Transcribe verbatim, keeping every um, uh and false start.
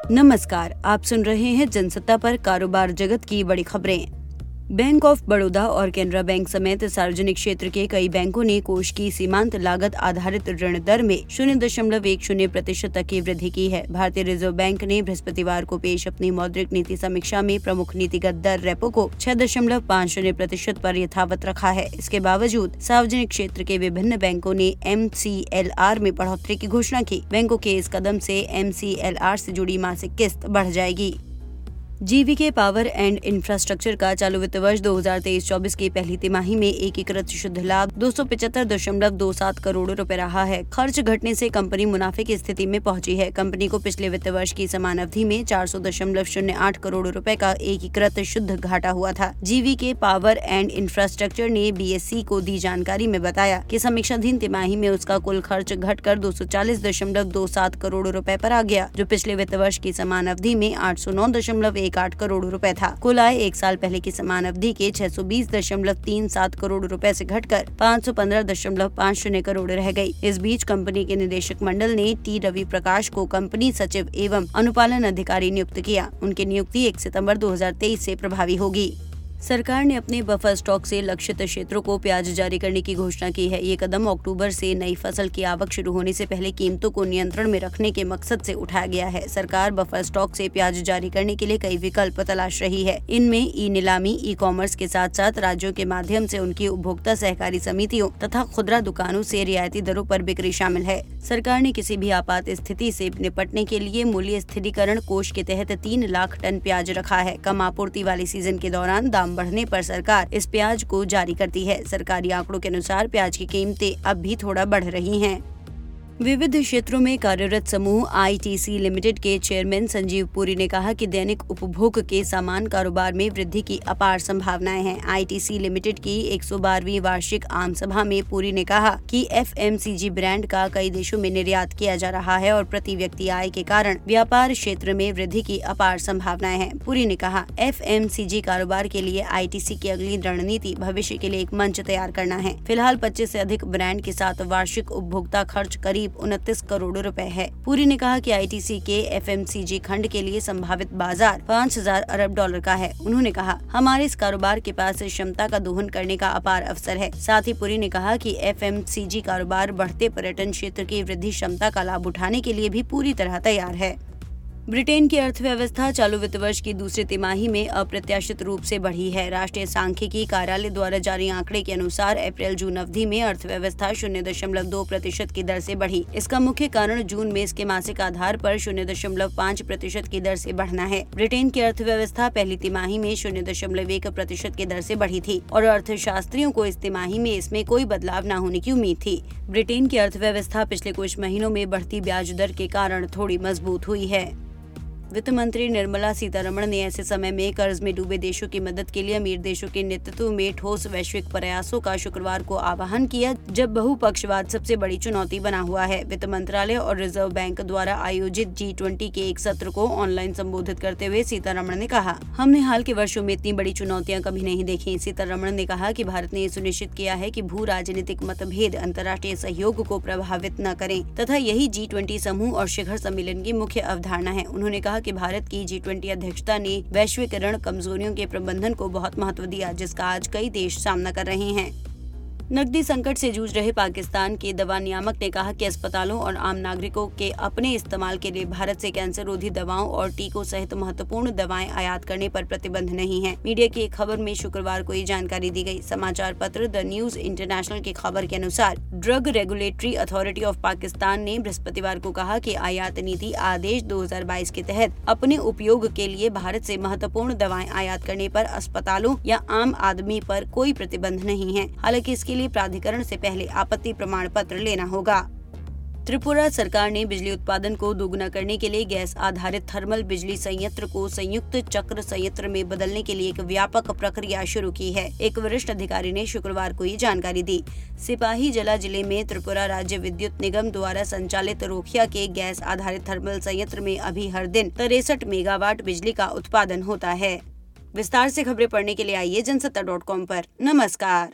नमस्कार, आप सुन रहे हैं जनसत्ता पर कारोबार जगत की बड़ी खबरें। बैंक ऑफ बड़ौदा और कैनरा बैंक समेत सार्वजनिक क्षेत्र के कई बैंकों ने कोष की सीमांत लागत आधारित ऋण दर में शून्य दशमलव एक शून्य प्रतिशत तक की वृद्धि की है। भारतीय रिजर्व बैंक ने बृहस्पतिवार को पेश अपनी मौद्रिक नीति समीक्षा में प्रमुख नीतिगत दर रेपो को छह दशमलव पाँच शून्य प्रतिशत पर यथावत रखा है। इसके बावजूद सार्वजनिक क्षेत्र के विभिन्न बैंकों ने एम सी एल आर में बढ़ोतरी की घोषणा की। बैंकों के इस कदम से एम सी एल आर से जुड़ी मासिक किस्त बढ़ जाएगी। जीवीके पावर एंड इंफ्रास्ट्रक्चर का चालू वित्त वर्ष दो हज़ार तेईस चौबीस की पहली तिमाही में एकीकृत शुद्ध लाभ दो सौ पचहत्तर दशमलव दो सात करोड़ रुपए रहा है। खर्च घटने से कंपनी मुनाफे की स्थिति में पहुंची है। कंपनी को पिछले वित्त वर्ष की समान अवधि में चार सौ दशमलव शून्य आठ करोड़ रुपए का एकीकृत शुद्ध घाटा हुआ था। जीवीके पावर एंड इंफ्रास्ट्रक्चर ने बी एस ई को दी जानकारी में बताया कि समीक्षाधीन तिमाही में उसका कुल खर्च घटकर दो सौ चालीस दशमलव दो सात करोड़ रुपए पर आ गया, जो पिछले वित्त वर्ष की समान अवधि में आठ सौ नौ दशमलव एक आठ करोड़ रुपए था। कुल आय एक साल पहले की समान अवधि के छह सौ बीस दशमलव तीन सात करोड़ रुपए से घटकर पाँच सौ पंद्रह दशमलव पाँच शून्य करोड़ रह गई। इस बीच कंपनी के निदेशक मंडल ने टी रवि प्रकाश को कंपनी सचिव एवं अनुपालन अधिकारी नियुक्त किया। उनकी नियुक्ति एक सितंबर दो हज़ार तेईस से प्रभावी होगी। सरकार ने अपने बफर स्टॉक से लक्षित क्षेत्रों को प्याज जारी करने की घोषणा की है। ये कदम अक्टूबर से नई फसल की आवक शुरू होने से पहले कीमतों को नियंत्रण में रखने के मकसद से उठाया गया है। सरकार बफर स्टॉक से प्याज जारी करने के लिए कई विकल्प तलाश रही है। इनमें ई नीलामी, ई कॉमर्स के साथ साथ राज्यों के माध्यम से उनकी उपभोक्ता सहकारी समितियों तथा खुदरा दुकानों से रियायती दरों पर बिक्री शामिल है। सरकार ने किसी भी आपात स्थिति से निपटने के लिए मूल्य स्थिरीकरण कोष के तहत तीन लाख टन प्याज रखा है। कम आपूर्ति वाले सीजन के दौरान दाम बढ़ने पर सरकार इस प्याज को जारी करती है। सरकारी आंकड़ों के अनुसार प्याज की कीमतें अब भी थोड़ा बढ़ रही हैं। विविध क्षेत्रों में कार्यरत समूह आई टी सी लिमिटेड के चेयरमैन संजीव पुरी ने कहा कि दैनिक उपभोग के सामान कारोबार में वृद्धि की अपार संभावनाएं हैं। आई टी सी लिमिटेड की एक सौ बारहवीं वार्षिक आम सभा में पुरी ने कहा कि F M C G brand का कई देशों में निर्यात किया जा रहा है और प्रति व्यक्ति आय के कारण व्यापार क्षेत्र में वृद्धि की अपार संभावनाएं हैं। पुरी ने कहा, एफ एम सी जी कारोबार के लिए आई टी सी की अगली रणनीति भविष्य के लिए एक मंच तैयार करना है। फिलहाल पच्चीस से अधिक ब्रांड के साथ वार्षिक उपभोक्ता खर्च करीब उनतीस करोड़ रुपए है। पुरी ने कहा कि आई टी सी के एफ एम सी जी खंड के लिए संभावित बाजार पाँच हज़ार अरब डॉलर का है। उन्होंने कहा, हमारे इस कारोबार के पास इस क्षमता का दोहन करने का अपार अवसर है। साथ ही पुरी ने कहा कि एफ एम सी जी कारोबार बढ़ते पर्यटन क्षेत्र की वृद्धि क्षमता का लाभ उठाने के लिए भी पूरी तरह तैयार है। ब्रिटेन की अर्थव्यवस्था चालू वित्त वर्ष की दूसरी तिमाही में अप्रत्याशित रूप से बढ़ी है। राष्ट्रीय सांख्यिकी कार्यालय द्वारा जारी आंकड़े के अनुसार अप्रैल जून अवधि में अर्थव्यवस्था शून्य दशमलव दो प्रतिशत की दर से बढ़ी। इसका मुख्य कारण जून में इसके मासिक आधार पर शून्य दशमलव पाँच प्रतिशत की दर से बढ़ना है। ब्रिटेन की अर्थव्यवस्था पहली तिमाही में शून्य दशमलव एक प्रतिशत की दर से बढ़ी थी और अर्थशास्त्रियों को इस तिमाही में इसमें कोई बदलाव न होने की उम्मीद थी। ब्रिटेन की अर्थव्यवस्था पिछले कुछ महीनों में बढ़ती ब्याज दर के कारण थोड़ी मजबूत हुई है। वित्त मंत्री निर्मला सीतारमण ने ऐसे समय में कर्ज में डूबे देशों की मदद के लिए अमीर देशों के नेतृत्व में ठोस वैश्विक प्रयासों का शुक्रवार को आह्वान किया, जब बहुपक्षवाद सबसे बड़ी चुनौती बना हुआ है। वित्त मंत्रालय और रिजर्व बैंक द्वारा आयोजित जी ट्वेंटी के एक सत्र को ऑनलाइन संबोधित करते हुए सीतारमण ने कहा, हमने हाल के वर्षों में इतनी बड़ी चुनौतियां कभी नहीं देखी। सीतारमण ने कहा कि भारत ने सुनिश्चित किया है कि भू राजनीतिक मतभेद अंतर्राष्ट्रीय सहयोग को प्रभावित न करें तथा यही जी ट्वेंटी समूह और शिखर सम्मेलन की मुख्य अवधारणा है। उन्होंने कहा कि भारत की जी ट्वेंटी अध्यक्षता ने वैश्विक ऋण कमजोरियों के प्रबंधन को बहुत महत्व दिया, जिसका आज कई देश सामना कर रहे हैं। नकदी संकट से जूझ रहे पाकिस्तान के दवा नियामक ने कहा कि अस्पतालों और आम नागरिकों के अपने इस्तेमाल के लिए भारत से कैंसर रोधी दवाओं और टीकों सहित महत्वपूर्ण दवाएं आयात करने पर प्रतिबंध नहीं है। मीडिया की एक खबर में शुक्रवार को ये जानकारी दी गई। समाचार पत्र द न्यूज इंटरनेशनल की खबर के अनुसार drug regulatory authority of Pakistan ने बृहस्पतिवार को कहा कि आयात नीति आदेश दो हज़ार बाईस के तहत अपने उपयोग के लिए भारत से महत्वपूर्ण दवाएं आयात करने पर अस्पतालों या आम आदमी पर कोई प्रतिबंध नहीं है। हालांकि इसके लिए प्राधिकरण से पहले आपत्ति प्रमाण पत्र लेना होगा। त्रिपुरा सरकार ने बिजली उत्पादन को दोगुना करने के लिए गैस आधारित थर्मल बिजली संयंत्र को संयुक्त चक्र संयंत्र में बदलने के लिए एक व्यापक प्रक्रिया शुरू की है। एक वरिष्ठ अधिकारी ने शुक्रवार को ये जानकारी दी। सिपाही जला जिले में त्रिपुरा राज्य विद्युत निगम द्वारा संचालित रोखिया के गैस आधारित थर्मल संयंत्र में अभी हर दिन तिरसठ मेगावाट बिजली का उत्पादन होता है। विस्तार से खबरें पढ़ने के लिए आइए जनसत्ता डॉट कॉम पर। नमस्कार।